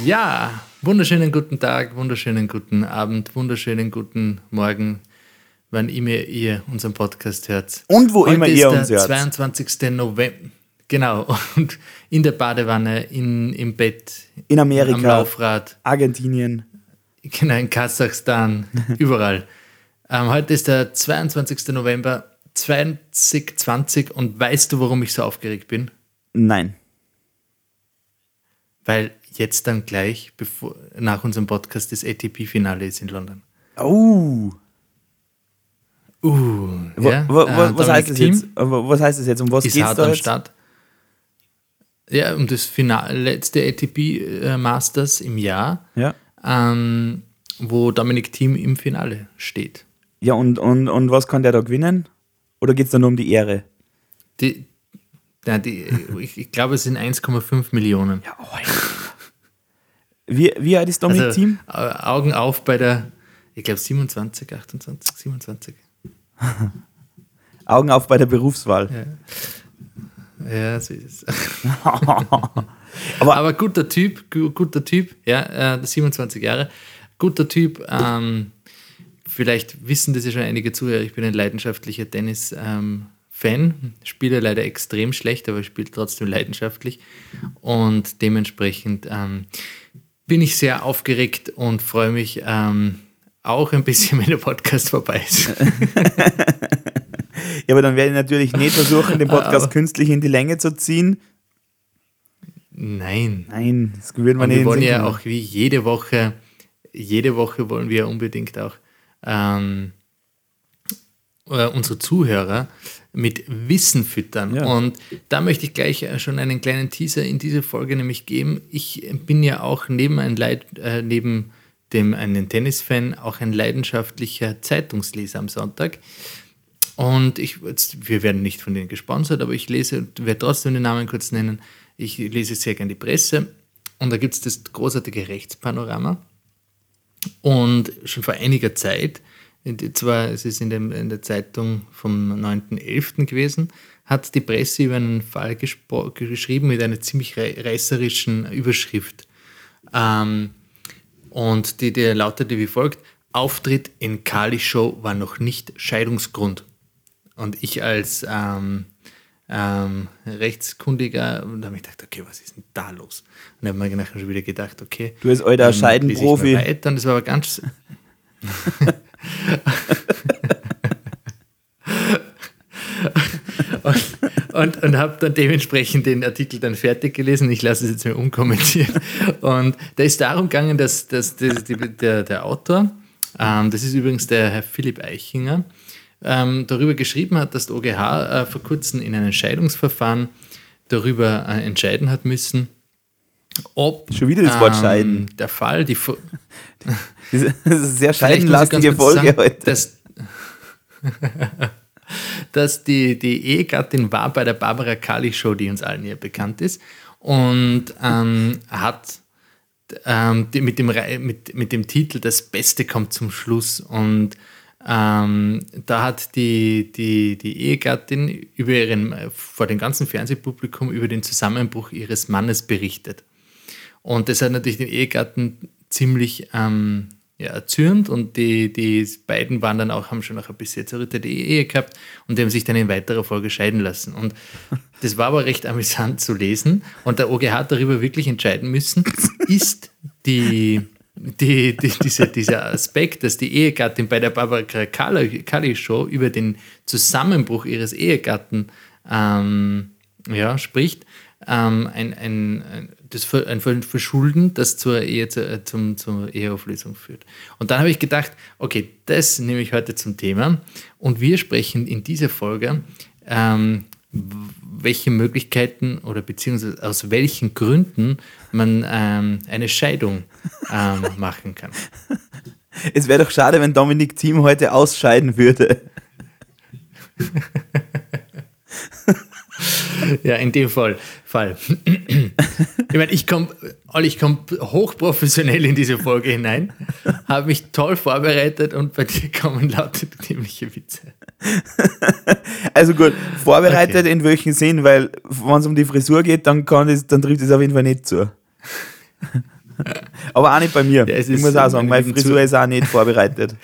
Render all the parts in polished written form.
Ja, wunderschönen guten Tag, wunderschönen guten Abend, wunderschönen guten Morgen, wann immer ihr unseren Podcast hört. Und wo immer ihr uns hört. hört. Heute ist der 22. November. Genau, und in der Badewanne, im Bett, In Amerika, am Laufrad, Argentinien. genau, in Kasachstan, überall. Heute ist der 22. November 2020 und weißt du, warum ich so aufgeregt bin? Nein. Weil jetzt dann gleich, nach unserem Podcast, das ATP-Finale ist in London. Oh. Was heißt das jetzt? Was heißt das jetzt? Um was ist geht's hart da am jetzt? Start. Ja, um das letzte ATP Masters im Jahr, Ja. wo Dominic Thiem im Finale steht. Ja, und was kann der da gewinnen? Oder geht es da nur um die Ehre? Ich glaube, es sind 1,5 Millionen. Ja, Wie alt ist Dominic Thiem? Augen auf bei der, ich glaube 27. Augen auf bei der Berufswahl. Ja, so ist es. Aber guter Typ, ja, 27 Jahre, guter Typ. Vielleicht wissen das ja schon einige Zuhörer, ich bin ein leidenschaftlicher Tennis-Fan, spiele leider extrem schlecht, aber spiele trotzdem leidenschaftlich und dementsprechend bin ich sehr aufgeregt und freue mich auch ein bisschen, wenn der Podcast vorbei ist. Ja, aber dann werde ich natürlich nicht versuchen, den Podcast künstlich in die Länge zu ziehen. Nein, das würden wir und nicht. Wir wollen ja auch wie jede Woche wollen wir unbedingt auch unsere Zuhörer mit Wissen füttern. Ja. Und da möchte ich gleich schon einen kleinen Teaser in diese Folge nämlich geben. Ich bin ja auch neben einem Tennisfan auch ein leidenschaftlicher Zeitungsleser am Sonntag. Und wir werden nicht von denen gesponsert, aber ich werde trotzdem den Namen kurz nennen. Ich lese sehr gerne die Presse und da gibt es das großartige Rechtspanorama. Und schon vor einiger Zeit, es ist in der Zeitung vom 9.11. gewesen, hat die Presse über einen Fall geschrieben mit einer ziemlich reißerischen Überschrift. Und die lautete wie folgt: Auftritt in Kali Show war noch nicht Scheidungsgrund. Und ich als Rechtskundiger, und da habe ich gedacht, okay, was ist denn da los? Und dann habe ich mir nachher schon wieder gedacht, okay. Du bist alter Scheidenprofi. Und das war aber ganz. und habe dann dementsprechend den Artikel dann fertig gelesen. Ich lasse es jetzt mal unkommentiert. Und da ist darum gegangen, dass der Autor, das ist übrigens der Herr Philipp Eichinger, darüber geschrieben hat, dass der OGH vor kurzem in einem Scheidungsverfahren darüber entscheiden hat müssen, ob schon wieder das Wort scheiden. Der Fall, das ist eine sehr scheidenlastige Folge sagen, heute. Dass die Ehegattin war bei der Barbara Kali Show, die uns allen hier bekannt ist, und hat mit dem Titel Das Beste kommt zum Schluss, und da hat die Ehegattin vor dem ganzen Fernsehpublikum über den Zusammenbruch ihres Mannes berichtet. Und das hat natürlich den Ehegatten ziemlich erzürnt, und die beiden haben schon noch ein bisschen zerrüttete Ehe gehabt, und die haben sich dann in weiterer Folge scheiden lassen. Und das war aber recht amüsant zu lesen, und der OGH hat darüber wirklich entscheiden müssen, ist dieser Aspekt, dass die Ehegattin bei der Barbara Kali Show über den Zusammenbruch ihres Ehegatten spricht, ein Verschulden, das zur Eheauflösung führt. Und dann habe ich gedacht, okay, das nehme ich heute zum Thema, und wir sprechen in dieser Folge, welche Möglichkeiten oder beziehungsweise aus welchen Gründen man eine Scheidung machen kann. Es wäre doch schade, wenn Dominic Thiem heute ausscheiden würde. Ja, in dem Fall. Ich meine, ich komme hochprofessionell in diese Folge hinein, habe mich toll vorbereitet, und bei dir kommen lauter dämliche Witze. Also gut, vorbereitet okay. In welchem Sinn? Weil wenn es um die Frisur geht, dann trifft es auf jeden Fall nicht zu. Aber auch nicht bei mir. Ja, ich muss auch sagen, meine Frisur ist auch nicht vorbereitet.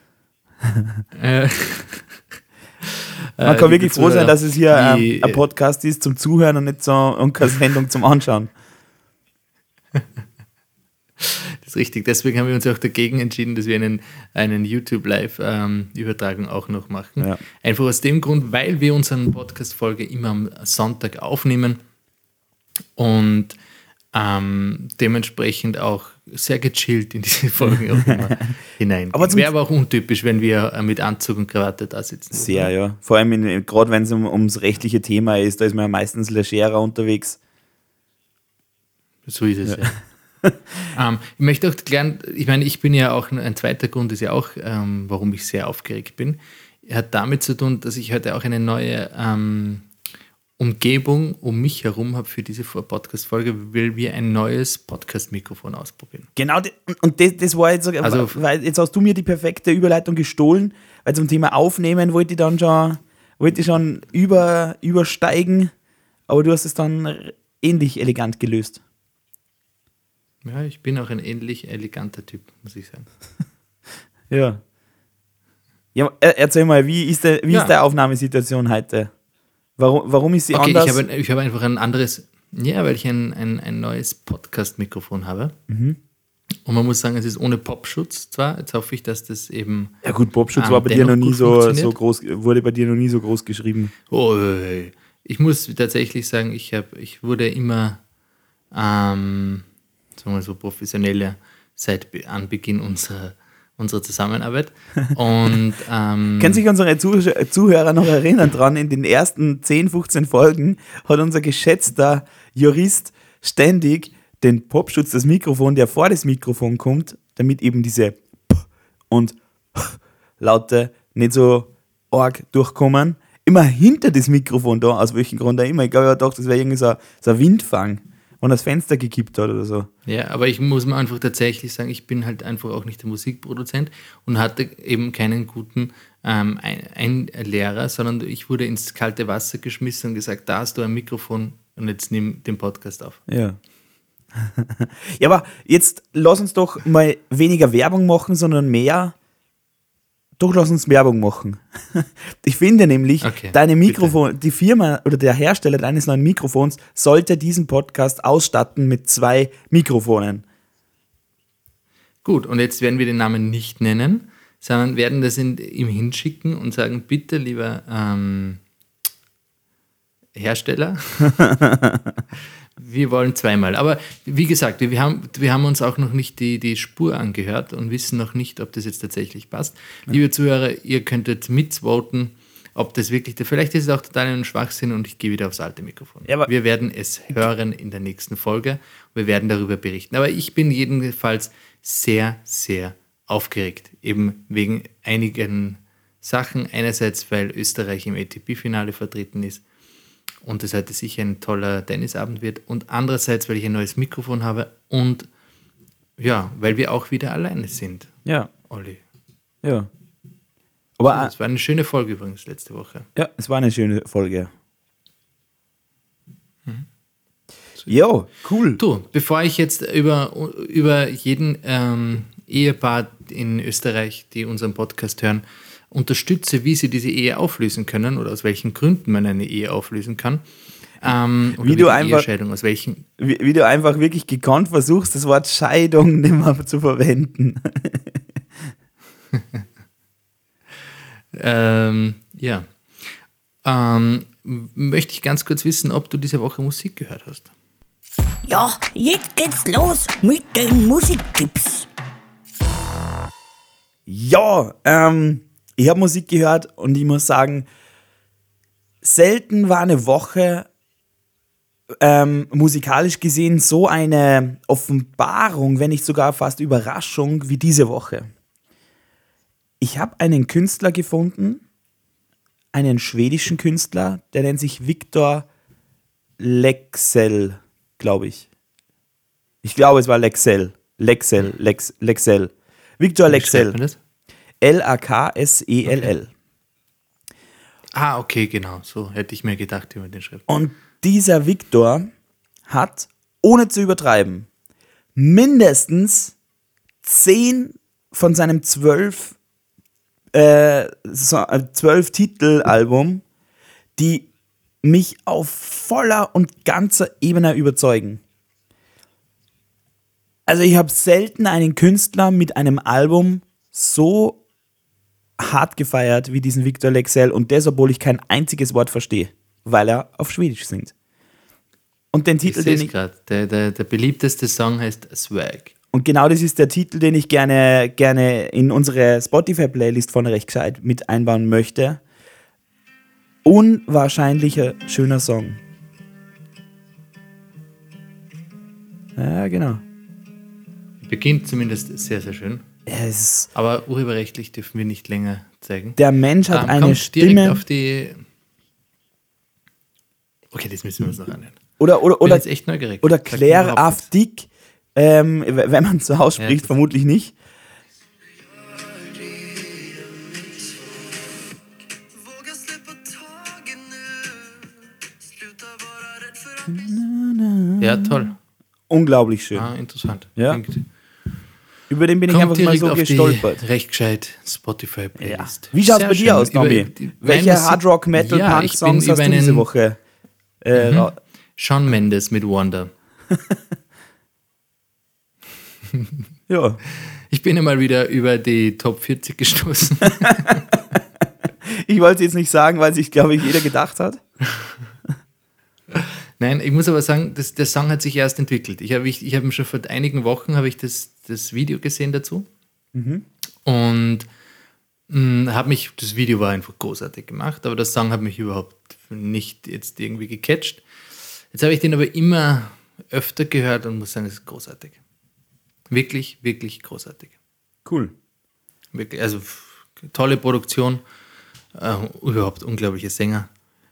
Man kann wirklich froh sein, dass es hier ein Podcast ist zum Zuhören und nicht und keine Sendung zum Anschauen. Das ist richtig. Deswegen haben wir uns auch dagegen entschieden, dass wir einen YouTube-Live-Übertragung auch noch machen. Ja. Einfach aus dem Grund, weil wir unsere Podcast-Folge immer am Sonntag aufnehmen und dementsprechend auch sehr gechillt in diese Folgen auch immer hineingehen. Wäre aber auch untypisch, wenn wir mit Anzug und Krawatte da sitzen. Sehr, ja. Vor allem, gerade wenn es ums rechtliche Thema ist, da ist man ja meistens legerer unterwegs. So ist es, ja. Ich möchte auch klären, ich meine, ich bin ja auch, ein zweiter Grund ist ja auch, warum ich sehr aufgeregt bin, hat damit zu tun, dass ich heute auch eine neue Umgebung um mich herum habe für diese Podcast-Folge, weil wir ein neues Podcast-Mikrofon ausprobieren. Genau, und das war jetzt, also, weil jetzt hast du mir die perfekte Überleitung gestohlen, weil zum Thema Aufnehmen wollte ich schon übersteigen, aber du hast es dann ähnlich elegant gelöst. Ja, ich bin auch ein ähnlich eleganter Typ, muss ich sagen. Ja. Ja, erzähl mal, wie ist die Aufnahmesituation heute? Warum ist sie anders? Ich habe einfach ein anderes, weil ich ein neues Podcast-Mikrofon habe. Mhm. Und man muss sagen, es ist ohne Popschutz zwar. Jetzt hoffe ich, dass das eben. Ja gut, Popschutz war bei dir noch nie so groß, wurde bei dir noch nie so groß geschrieben. Oh, ich muss tatsächlich sagen, ich wurde immer sagen wir so professioneller seit Anbeginn unserer Zusammenarbeit. Und können sich unsere Zuhörer noch erinnern dran, in den ersten 10, 15 Folgen hat unser geschätzter Jurist ständig den Popschutz, das Mikrofon, der vor das Mikrofon kommt, damit eben diese P und Laute nicht so arg durchkommen, immer hinter das Mikrofon da, aus welchem Grund auch immer. Ich glaube, ich dachte, das wäre irgendwie so ein Windfang, wenn das Fenster gekippt hat oder so. Ja, aber ich muss mir einfach tatsächlich sagen, ich bin halt einfach auch nicht der Musikproduzent und hatte eben keinen guten Einlehrer, sondern ich wurde ins kalte Wasser geschmissen und gesagt, da hast du ein Mikrofon und jetzt nimm den Podcast auf. Ja. Ja, aber jetzt lass uns doch mal weniger Werbung machen, sondern mehr. Doch, lass uns Werbung machen. Ich finde nämlich, deine Mikrofon, bitte. Die Firma oder der Hersteller deines neuen Mikrofons sollte diesen Podcast ausstatten mit 2 Mikrofonen. Gut, und jetzt werden wir den Namen nicht nennen, sondern werden das ihm hinschicken und sagen, bitte, lieber Hersteller, wir wollen 2-mal. Aber wie gesagt, wir haben uns auch noch nicht die Spur angehört und wissen noch nicht, ob das jetzt tatsächlich passt. Ja. Liebe Zuhörer, ihr könntet mitvoten, ob das wirklich, vielleicht ist es auch total ein Schwachsinn und ich gehe wieder aufs alte Mikrofon. Ja, wir werden es hören in der nächsten Folge. Wir werden darüber berichten. Aber ich bin jedenfalls sehr, sehr aufgeregt, eben wegen einigen Sachen. Einerseits, weil Österreich im ATP-Finale vertreten ist und es heute sicher ein toller Tennisabend wird. Und andererseits, weil ich ein neues Mikrofon habe und ja, weil wir auch wieder alleine sind. Ja. Olli. Ja. Aber es war eine schöne Folge übrigens letzte Woche. Ja, es war eine schöne Folge. Mhm. Jo, cool. Du, bevor ich jetzt über jeden Ehepaar in Österreich, die unseren Podcast hören, unterstütze, wie sie diese Ehe auflösen können oder aus welchen Gründen man eine Ehe auflösen kann. Wie du einfach wirklich gekonnt versuchst, das Wort Scheidung nicht mehr zu verwenden. Ja. Möchte ich ganz kurz wissen, ob du diese Woche Musik gehört hast. Ja, jetzt geht's los mit den Musiktipps. Ja, ich habe Musik gehört und ich muss sagen, selten war eine Woche musikalisch gesehen so eine Offenbarung, wenn nicht sogar fast Überraschung wie diese Woche. Ich habe einen Künstler gefunden, einen schwedischen Künstler, der nennt sich Victor Leksell, glaube ich. Ich glaube, es war Leksell. Leksell. Victor Leksell. L-A-K-S-E-L-L. Ah, okay, genau. So hätte ich mir gedacht, wie man den schreibt. Und dieser Victor hat, ohne zu übertreiben, mindestens 10 von seinem 12 Titelalbum, die mich auf voller und ganzer Ebene überzeugen. Also ich habe selten einen Künstler mit einem Album so hart gefeiert wie diesen Victor Leksell, und das, obwohl ich kein einziges Wort verstehe, weil er auf Schwedisch singt. Und den Titel, den ich... Der beliebteste Song heißt Swag. Und genau das ist der Titel, den ich gerne in unsere Spotify-Playlist von Recht Gescheit mit einbauen möchte. Unwahrscheinlicher schöner Song. Ja, genau. Beginnt zumindest sehr, sehr schön. Aber urheberrechtlich dürfen wir nicht länger zeigen. Der Mensch hat eine kommt Stimme. Direkt auf die... Okay, das müssen wir uns noch anhören. Oder jetzt echt neugierig. Oder Claire Afdik, wenn man so ausspricht, ja, vermutlich nicht. Ja, toll. Unglaublich schön. Interessant. Ja. Über den bin ich einfach mal so gestolpert. Recht gescheit Spotify-Playlist. Ja. Wie schaut es bei dir aus, Nomi? Welche Hard-Rock-Metal-Punk-Songs hast du diese Woche? Shawn Mendes mit Wonder. Ja. Ich bin einmal wieder über die Top 40 gestoßen. Ich wollte es jetzt nicht sagen, weil sich, glaube ich, jeder gedacht hat. Nein, ich muss aber sagen, der Song hat sich erst entwickelt. Ich habe schon vor einigen Wochen das Video gesehen dazu. Und das Video war einfach großartig gemacht, aber der Song hat mich überhaupt nicht jetzt irgendwie gecatcht. Jetzt habe ich den aber immer öfter gehört und muss sagen, es ist großartig. Wirklich, wirklich großartig. Cool. Wirklich, also tolle Produktion, überhaupt unglaubliche Sänger.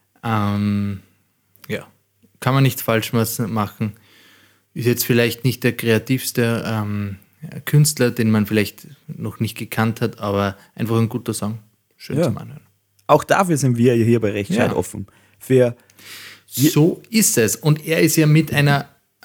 Ja, kann man nichts falsch machen. Ist jetzt vielleicht nicht der kreativste Künstler, den man vielleicht noch nicht gekannt hat, aber einfach ein guter Song. Schön zum Anhören. Auch dafür sind wir hier bei Recht Gescheit offen. So ist es. Und er ist ja mit einer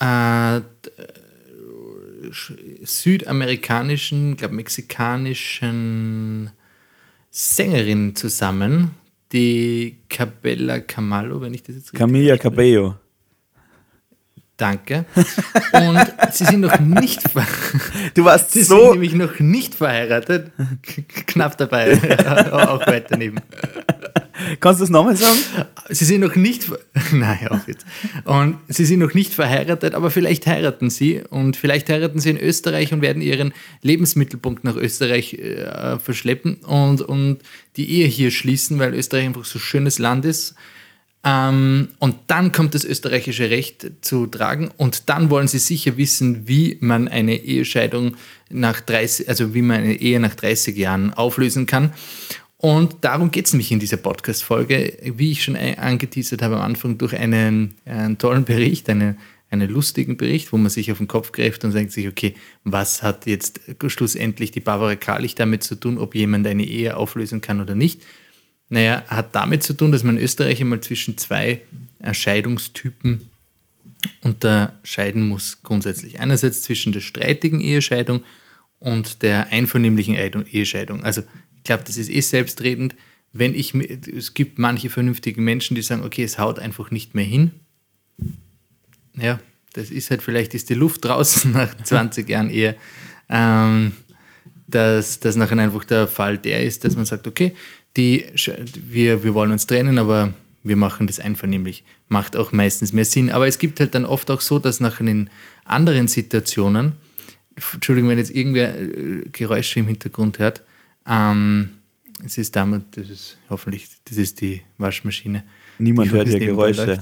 südamerikanischen, glaube mexikanischen Sängerin zusammen, die Cabela Camallo, wenn ich das jetzt richtig Camila Cabello. Danke. Und sie sind noch nicht sie sind nämlich noch nicht verheiratet. Knapp dabei, auch weiter daneben. Kannst du das nochmal sagen? Sie sind noch nicht nein, auch jetzt. Und sie sind noch nicht verheiratet, aber vielleicht heiraten sie. Und vielleicht heiraten sie in Österreich und werden ihren Lebensmittelpunkt nach Österreich verschleppen und die Ehe hier schließen, weil Österreich einfach so ein schönes Land ist. Und dann kommt das österreichische Recht zu tragen und dann wollen sie sicher wissen, wie man eine Ehescheidung wie man eine Ehe nach 30 Jahren auflösen kann. Und darum geht es nämlich in dieser Podcast-Folge, wie ich schon angeteasert habe am Anfang, durch einen tollen Bericht, einen lustigen Bericht, wo man sich auf den Kopf greift und sagt sich, okay, was hat jetzt schlussendlich die Barbara Karlich damit zu tun, ob jemand eine Ehe auflösen kann oder nicht? Naja, hat damit zu tun, dass man in Österreich einmal zwischen zwei Scheidungstypen unterscheiden muss grundsätzlich. Einerseits zwischen der streitigen Ehescheidung und der einvernehmlichen Ehescheidung. Also ich glaube, das ist selbstredend. Es gibt manche vernünftige Menschen, die sagen, okay, es haut einfach nicht mehr hin. Ja, das ist halt, vielleicht ist die Luft draußen nach 20 Jahren Ehe. Dass nachher einfach der Fall der ist, dass man sagt, okay, wir wollen uns trennen, aber wir machen das einvernehmlich. Macht auch meistens mehr Sinn. Aber es gibt halt dann oft auch so, dass nachher in anderen Situationen, Entschuldigung, wenn jetzt irgendwer Geräusche im Hintergrund hört, das ist die Waschmaschine. Niemand hört hier Geräusche.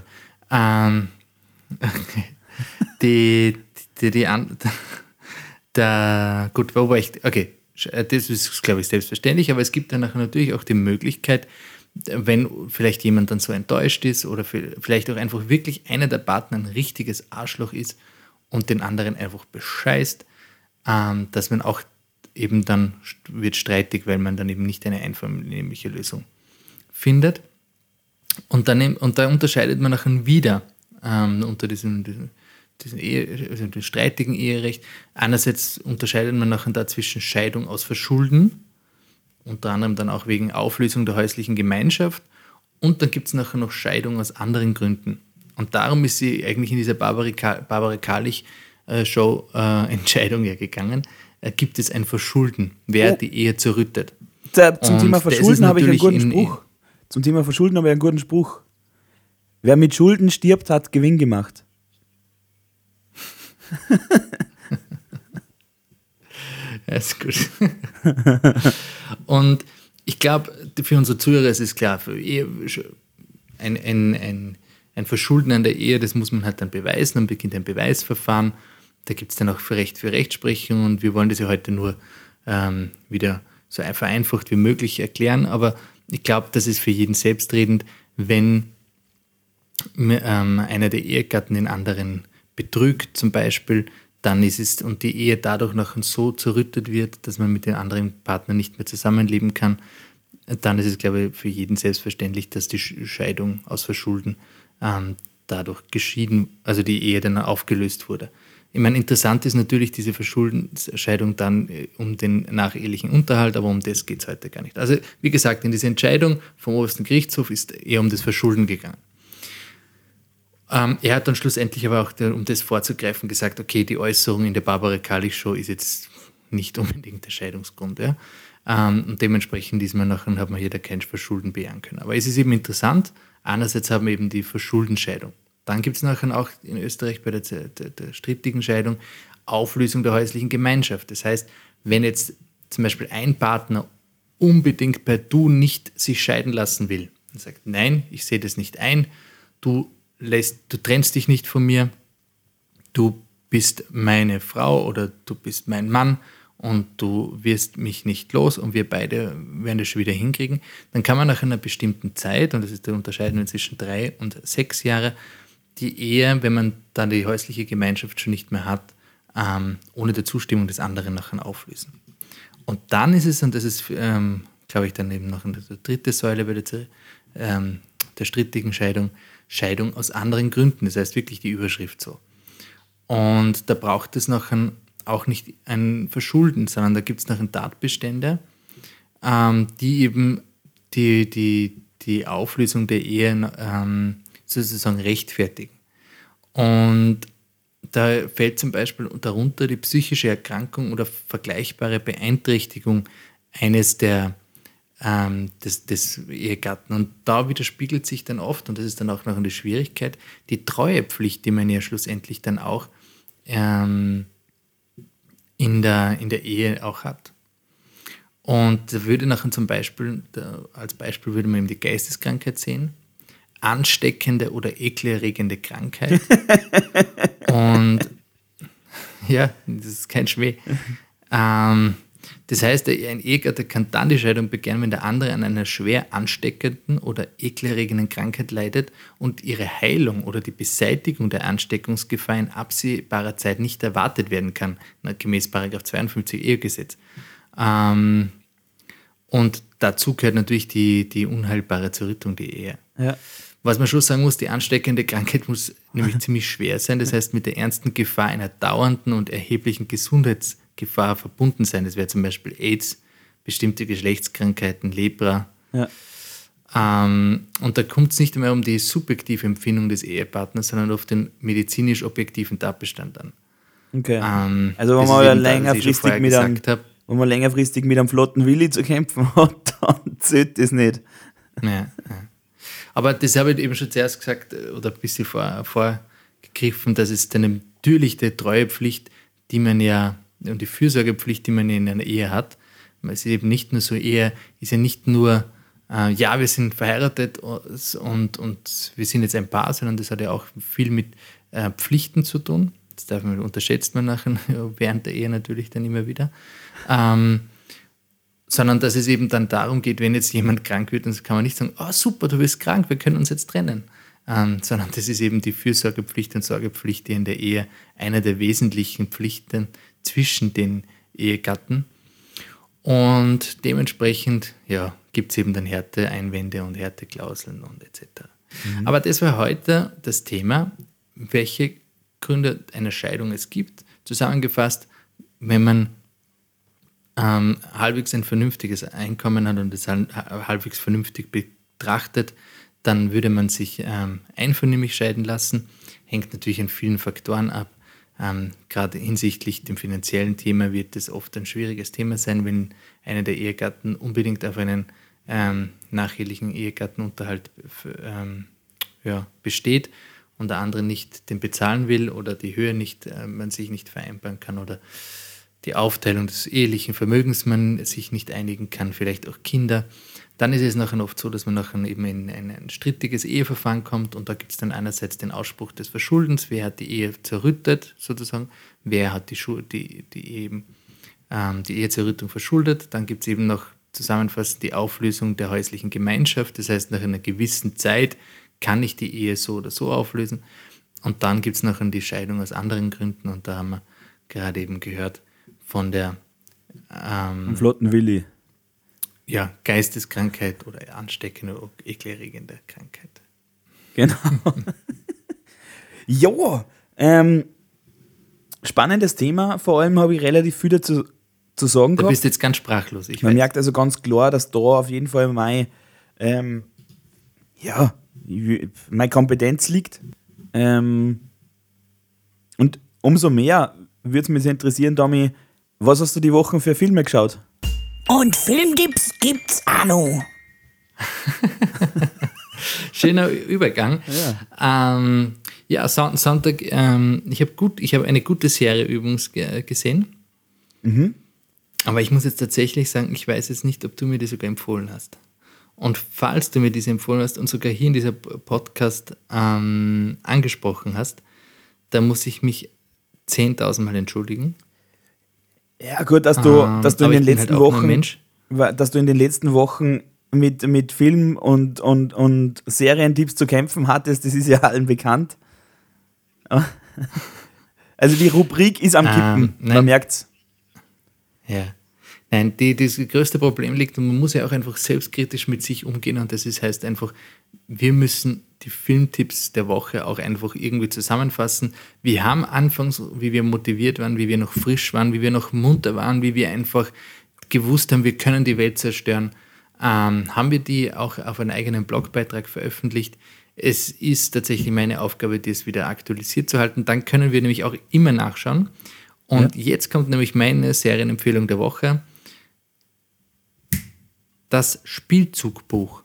Das ist, glaube ich, selbstverständlich, aber es gibt dann nachher natürlich auch die Möglichkeit, wenn vielleicht jemand dann so enttäuscht ist oder vielleicht auch einfach wirklich einer der Partner ein richtiges Arschloch ist und den anderen einfach bescheißt, dass man auch eben dann wird streitig, weil man dann eben nicht eine einvernehmliche Lösung findet. Und da unterscheidet man nachher wieder unter also dem streitigen Eherecht. Einerseits unterscheidet man nachher da zwischen Scheidung aus Verschulden, unter anderem dann auch wegen Auflösung der häuslichen Gemeinschaft, und dann gibt es nachher noch Scheidung aus anderen Gründen. Und darum ist sie eigentlich in dieser Barbara Karlich-Show Entscheidung ja gegangen. Gibt es ein Verschulden, wer die Ehe zerrüttet? Zum Thema Verschulden habe ich einen guten Spruch. Zum Thema Verschulden habe ich einen guten Spruch. Wer mit Schulden stirbt, hat Gewinn gemacht. Ja, ist gut. Und ich glaube, für unsere Zuhörer ist es klar, für Ehe, ein Verschulden an der Ehe, das muss man halt dann beweisen, dann beginnt ein Beweisverfahren, da gibt es dann auch für Rechtsprechung, und wir wollen das ja heute nur wieder so vereinfacht wie möglich erklären, aber ich glaube, das ist für jeden selbstredend, wenn einer der Ehegatten den anderen betrügt zum Beispiel, dann ist es, und die Ehe dadurch noch so zerrüttet wird, dass man mit dem anderen Partner nicht mehr zusammenleben kann, dann ist es, glaube ich, für jeden selbstverständlich, dass die Scheidung aus Verschulden dadurch geschieden, also die Ehe dann aufgelöst wurde. Ich meine, interessant ist natürlich diese Verschuldensscheidung dann um den nachehelichen Unterhalt, aber um das geht es heute gar nicht. Also wie gesagt, in dieser Entscheidung vom Obersten Gerichtshof ist eher um das Verschulden gegangen. Er hat dann schlussendlich aber auch, um das vorzugreifen, gesagt, okay, die Äußerung in der Barbara Karlich-Show ist jetzt nicht unbedingt der Scheidungsgrund. Ja? Und dementsprechend hat man hier da kein Verschulden bejahen können. Aber es ist eben interessant, einerseits haben wir eben die Verschuldenscheidung. Dann gibt es nachher auch in Österreich bei der strittigen Scheidung Auflösung der häuslichen Gemeinschaft. Das heißt, wenn jetzt zum Beispiel ein Partner unbedingt per Du nicht sich scheiden lassen will und sagt, nein, ich sehe das nicht ein, du trennst dich nicht von mir, du bist meine Frau oder du bist mein Mann und du wirst mich nicht los und wir beide werden das schon wieder hinkriegen, dann kann man nach einer bestimmten Zeit, und das ist die Unterscheidung zwischen 3 und 6 Jahre, die Ehe, wenn man dann die häusliche Gemeinschaft schon nicht mehr hat, ohne die Zustimmung des anderen nachher auflösen. Und dann ist es, und das ist, glaube ich, dann eben noch eine dritte Säule bei der strittigen Scheidung, Scheidung aus anderen Gründen, das heißt wirklich die Überschrift so. Und da braucht es nachher auch nicht ein Verschulden, sondern da gibt es nachher Tatbestände, die eben die Auflösung der Ehe sozusagen rechtfertigen. Und da fällt zum Beispiel darunter die psychische Erkrankung oder vergleichbare Beeinträchtigung eines des Ehegatten. Und da widerspiegelt sich dann oft, und das ist dann auch noch eine Schwierigkeit, die Treuepflicht, die man ja schlussendlich dann auch in der Ehe auch hat. Und da würde nachher zum Beispiel, als Beispiel würde man eben die Geisteskrankheit sehen, ansteckende oder ekelerregende Krankheit. Und ja, das ist kein Schmäh. Das heißt, ein Ehegatte kann dann die Scheidung begehren, wenn der andere an einer schwer ansteckenden oder ekelerregenden Krankheit leidet und ihre Heilung oder die Beseitigung der Ansteckungsgefahr in absehbarer Zeit nicht erwartet werden kann, gemäß § 52 Ehegesetz. Und dazu gehört natürlich die unheilbare Zerrüttung der Ehe. Ja. Was man schon sagen muss, die ansteckende Krankheit muss nämlich ziemlich schwer sein. Das heißt, mit der ernsten Gefahr einer dauernden und erheblichen Gesundheitsgefahr verbunden sein. Das wäre zum Beispiel AIDS, bestimmte Geschlechtskrankheiten, Lepra. Ja. Und da kommt es nicht mehr um die subjektive Empfindung des Ehepartners, sondern auf den medizinisch-objektiven Tatbestand an. Okay. Also wenn man längerfristig mit einem flotten Willi zu kämpfen hat, dann zählt das nicht. Ja. Aber das habe ich eben schon zuerst gesagt oder ein bisschen vorgegriffen, dass es dann natürlich die Treuepflicht, die man ja, und die Fürsorgepflicht, die man in einer Ehe hat, es ist eben nicht nur so, Ehe ist ja nicht nur, wir sind verheiratet und wir sind jetzt ein Paar, sondern das hat ja auch viel mit Pflichten zu tun. Das unterschätzt man nachher während der Ehe natürlich dann immer wieder. Sondern dass es eben dann darum geht, wenn jetzt jemand krank wird, dann kann man nicht sagen, oh super, du bist krank, wir können uns jetzt trennen. Sondern das ist eben die Fürsorgepflicht und Sorgepflicht, die in der Ehe einer der wesentlichen Pflichten zwischen den Ehegatten. Und dementsprechend gibt es eben dann Härteeinwände und Härteklauseln und etc. Aber das war heute das Thema, welche Gründe einer Scheidung es gibt. Zusammengefasst, wenn man halbwegs ein vernünftiges Einkommen hat und es halbwegs vernünftig betrachtet, dann würde man sich einvernehmlich scheiden lassen. Hängt natürlich an vielen Faktoren ab. Gerade hinsichtlich dem finanziellen Thema wird es oft ein schwieriges Thema sein, wenn einer der Ehegatten unbedingt auf einen nachehelichen Ehegattenunterhalt besteht und der andere nicht den bezahlen will oder die Höhe nicht, man sich nicht vereinbaren kann oder die Aufteilung des ehelichen Vermögens man sich nicht einigen kann, vielleicht auch Kinder, dann ist es nachher oft so, dass man nachher eben in ein strittiges Eheverfahren kommt und da gibt es dann einerseits den Ausspruch des Verschuldens, wer hat die Ehe zerrüttet sozusagen, wer hat die Ehezerrüttung verschuldet, dann gibt es eben noch zusammenfassend die Auflösung der häuslichen Gemeinschaft, das heißt nach einer gewissen Zeit kann ich die Ehe so oder so auflösen und dann gibt es nachher die Scheidung aus anderen Gründen und da haben wir gerade eben gehört, von der flotten Willi. Ja, Geisteskrankheit oder ansteckende, ekelerregende Krankheit. Genau. Ja, spannendes Thema. Vor allem habe ich relativ viel dazu zu sagen gehabt. Du bist jetzt ganz sprachlos. Man merkt also ganz klar, dass da auf jeden Fall meine Kompetenz liegt. Und umso mehr würde es mich interessieren, Dami, was hast du die Wochen für Filme geschaut? Und Filmtipps gibt's auch noch. Schöner Übergang. Ja, Sonntag, ich habe eine gute Serie übrigens gesehen. Mhm. Aber ich muss jetzt tatsächlich sagen, ich weiß jetzt nicht, ob du mir die sogar empfohlen hast. Und falls du mir diese empfohlen hast und sogar hier in dieser Podcast angesprochen hast, dann muss ich mich 10.000 Mal entschuldigen. Ja, gut, dass du in den letzten Wochen mit Film und Serientipps zu kämpfen hattest, das ist ja allen bekannt. Also die Rubrik ist am Kippen, man merkt's. Ja. Nein, das größte Problem liegt, und man muss ja auch einfach selbstkritisch mit sich umgehen, und das heißt einfach, wir müssen die Filmtipps der Woche auch einfach irgendwie zusammenfassen. Wir haben anfangs, wie wir motiviert waren, wie wir noch frisch waren, wie wir noch munter waren, wie wir einfach gewusst haben, wir können die Welt zerstören, haben wir die auch auf einen eigenen Blogbeitrag veröffentlicht. Es ist tatsächlich meine Aufgabe, das wieder aktualisiert zu halten. Dann können wir nämlich auch immer nachschauen. Und jetzt kommt nämlich meine Serienempfehlung der Woche. Das Spielzugbuch.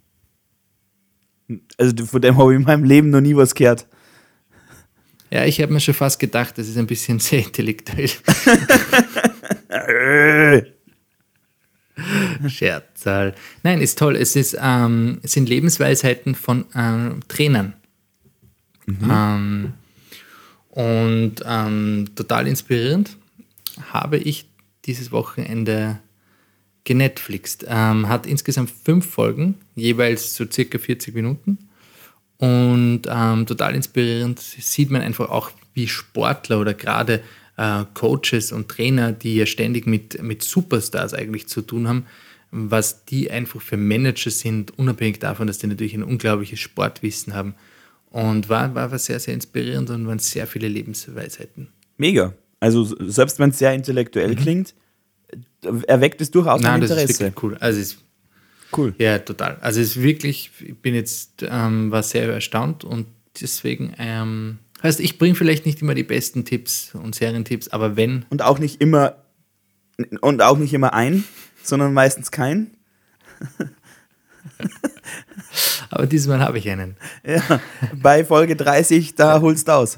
Also von dem habe ich in meinem Leben noch nie was gehört. Ja, ich habe mir schon fast gedacht, das ist ein bisschen sehr intellektuell. Scherzal. Nein, ist toll. Es sind Lebensweisheiten von Trainern. Mhm. Total inspirierend habe ich dieses Wochenende genetflixt. Hat insgesamt 5 Folgen, jeweils so circa 40 Minuten. Und total inspirierend sieht man einfach auch, wie Sportler oder gerade Coaches und Trainer, die ja ständig mit Superstars eigentlich zu tun haben, was die einfach für Manager sind, unabhängig davon, dass die natürlich ein unglaubliches Sportwissen haben. Und war sehr, sehr inspirierend und waren sehr viele Lebensweisheiten. Mega. Also selbst wenn es sehr intellektuell klingt, erweckt es durchaus ein Interesse. Das ist wirklich cool. Also es ist cool. Ja, total. Also es ist wirklich, ich bin jetzt, war sehr erstaunt und deswegen, heißt, ich bringe vielleicht nicht immer die besten Tipps und Serientipps, aber wenn. Und auch nicht immer ein, sondern meistens kein. Aber diesmal habe ich einen. Ja, bei Folge 30, da holst du aus.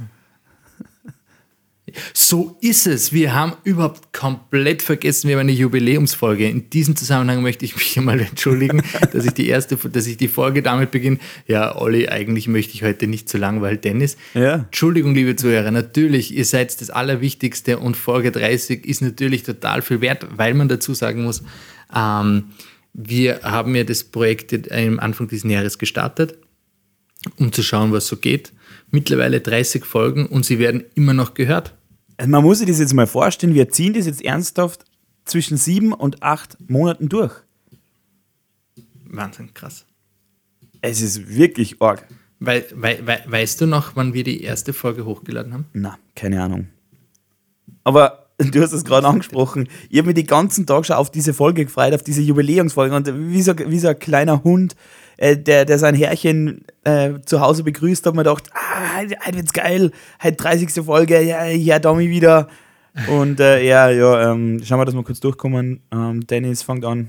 So ist es. Wir haben überhaupt komplett vergessen, wir haben eine Jubiläumsfolge. In diesem Zusammenhang möchte ich mich einmal entschuldigen, dass ich die Folge damit beginne. Ja, Olli, eigentlich möchte ich heute nicht so lang, weil Dennis. Ja. Entschuldigung, liebe Zuhörer, natürlich, ihr seid das Allerwichtigste und Folge 30 ist natürlich total viel wert, weil man dazu sagen muss, wir haben ja das Projekt am Anfang dieses Jahres gestartet, um zu schauen, was so geht. Mittlerweile 30 Folgen und sie werden immer noch gehört. Also man muss sich das jetzt mal vorstellen, wir ziehen das jetzt ernsthaft zwischen 7 und 8 Monaten durch. Wahnsinn, krass. Es ist wirklich arg. Weißt du noch, wann wir die erste Folge hochgeladen haben? Na, keine Ahnung. Aber du hast es gerade angesprochen. Ich habe mir den ganzen Tag schon auf diese Folge gefreut, auf diese Jubiläumsfolge. Und wie so ein kleiner Hund, der sein Herrchen zu Hause begrüßt, hat mir gedacht, heute wird's geil, heute 30. Folge, ja, Domi wieder. Und schauen wir, dass wir kurz durchkommen. Dennis fängt an.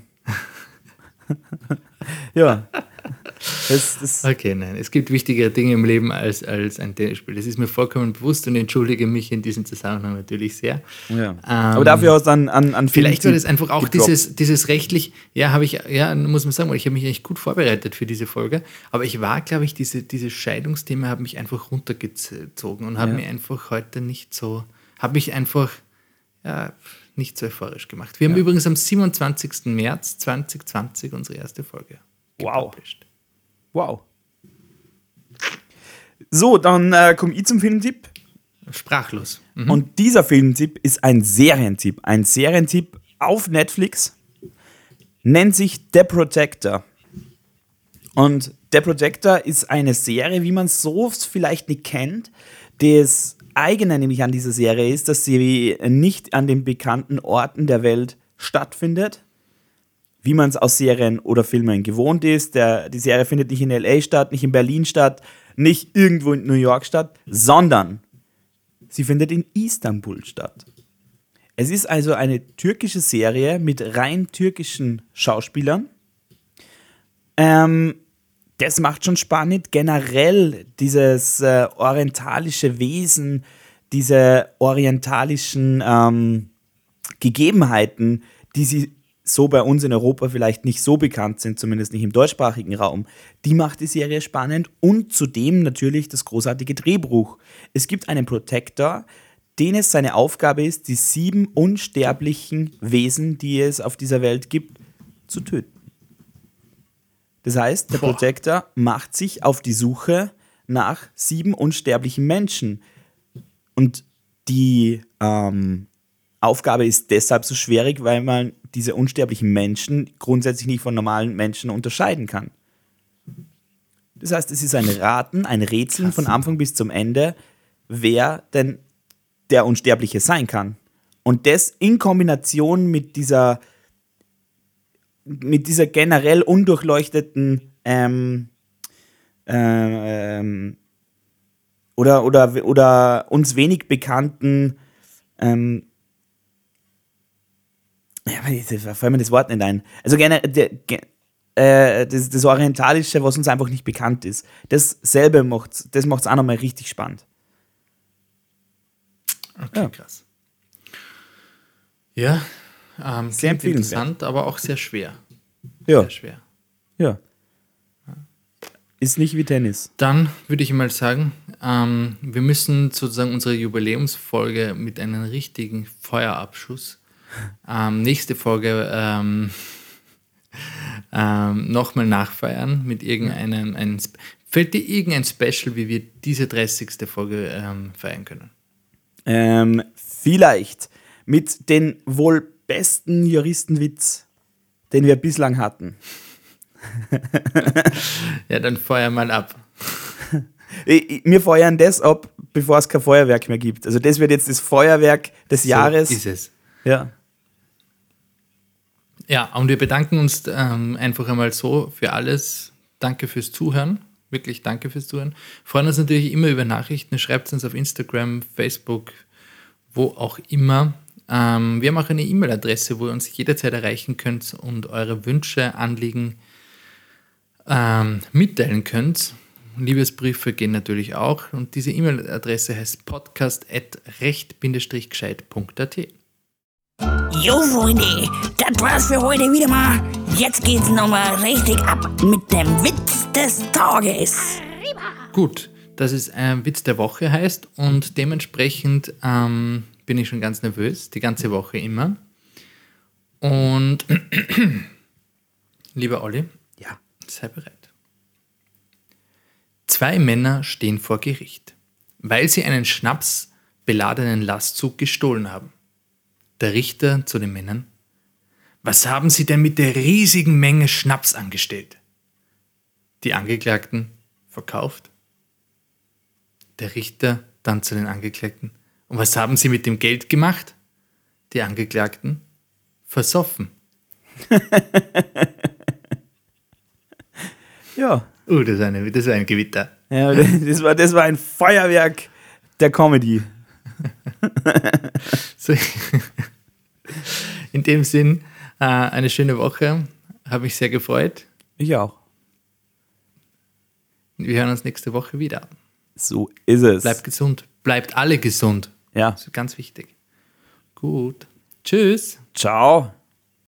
Ja. Okay, nein, es gibt wichtigere Dinge im Leben als ein Tennisspiel. Das ist mir vollkommen bewusst und entschuldige mich in diesem Zusammenhang natürlich sehr. Ja. Aber dafür hast du an vielleicht war das einfach auch dieses rechtlich, muss man sagen, ich habe mich echt gut vorbereitet für diese Folge, aber ich war, glaube ich, dieses Scheidungsthema hat mich einfach runtergezogen und hat mich einfach heute nicht so euphorisch gemacht. Wir haben übrigens am 27. März 2020 unsere erste Folge gepublished. Wow. So, dann komme ich zum Filmtipp. Sprachlos. Mhm. Und dieser Filmtipp ist ein Serientipp. Ein Serientipp auf Netflix. Nennt sich The Protector. Und The Protector ist eine Serie, wie man es so vielleicht nicht kennt. Das Eigene nämlich an dieser Serie ist, dass sie nicht an den bekannten Orten der Welt stattfindet, wie man es aus Serien oder Filmen gewohnt ist. Die Serie findet nicht in L.A. statt, nicht in Berlin statt, nicht irgendwo in New York statt, sondern sie findet in Istanbul statt. Es ist also eine türkische Serie mit rein türkischen Schauspielern. Das macht schon spannend. Generell dieses orientalische Wesen, diese orientalischen Gegebenheiten, die sie so bei uns in Europa vielleicht nicht so bekannt sind, zumindest nicht im deutschsprachigen Raum, die macht die Serie spannend und zudem natürlich das großartige Drehbuch. Es gibt einen Protector, den es seine Aufgabe ist, die 7 unsterblichen Wesen, die es auf dieser Welt gibt, zu töten. Das heißt, der Protector macht sich auf die Suche nach 7 unsterblichen Menschen. Und die Aufgabe ist deshalb so schwierig, weil man diese unsterblichen Menschen grundsätzlich nicht von normalen Menschen unterscheiden kann. Das heißt, es ist ein Rätsel von Anfang bis zum Ende, wer denn der Unsterbliche sein kann. Und das in Kombination mit dieser generell undurchleuchteten oder uns wenig bekannten fällt mir das Wort nicht ein. Also das Orientalische, was uns einfach nicht bekannt ist. Dasselbe macht's auch nochmal richtig spannend. Okay, krass. Ja, sehr interessant, aber auch sehr schwer. Ja. Sehr schwer. Ja. Ist nicht wie Tennis. Dann würde ich mal sagen, wir müssen sozusagen unsere Jubiläumsfolge mit einem richtigen Feuerabschuss nächste Folge nochmal nachfeiern mit irgendeinem. Fällt dir irgendein Special, wie wir diese 30. Folge feiern können? Vielleicht mit den wohl besten Juristenwitz, den wir bislang hatten. Ja, dann feuer mal ab. Wir feuern das ab, bevor es kein Feuerwerk mehr gibt. Also das wird jetzt das Feuerwerk des Jahres. So ist es. Ja. Ja, und wir bedanken uns einfach einmal so für alles. Danke fürs Zuhören. Wirklich danke fürs Zuhören. Freuen uns natürlich immer über Nachrichten. Schreibt uns auf Instagram, Facebook, wo auch immer. Wir haben auch eine E-Mail-Adresse, wo ihr uns jederzeit erreichen könnt und eure Wünsche, Anliegen mitteilen könnt. Liebesbriefe gehen natürlich auch. Und diese E-Mail-Adresse heißt podcast@recht-gescheit.at. Jo, Freunde, das war's für heute wieder mal. Jetzt geht's nochmal richtig ab mit dem Witz des Tages. Gut, dass es ein Witz der Woche heißt und dementsprechend bin ich schon ganz nervös, die ganze Woche immer. Und lieber Olli, ja, sei bereit. 2 Männer stehen vor Gericht, weil sie einen schnapsbeladenen Lastzug gestohlen haben. Der Richter zu den Männern: Was haben Sie denn mit der riesigen Menge Schnaps angestellt? Die Angeklagten: Verkauft. Der Richter dann zu den Angeklagten. Und was haben sie mit dem Geld gemacht? Die Angeklagten versoffen. Ja. Das war ein Gewitter. Ja, das war ein Feuerwerk der Comedy. So, in dem Sinn, eine schöne Woche. Habe mich sehr gefreut. Ich auch. Wir hören uns nächste Woche wieder. So ist es. Bleibt gesund. Bleibt alle gesund. Ja. Das ist ganz wichtig. Gut. Tschüss. Ciao.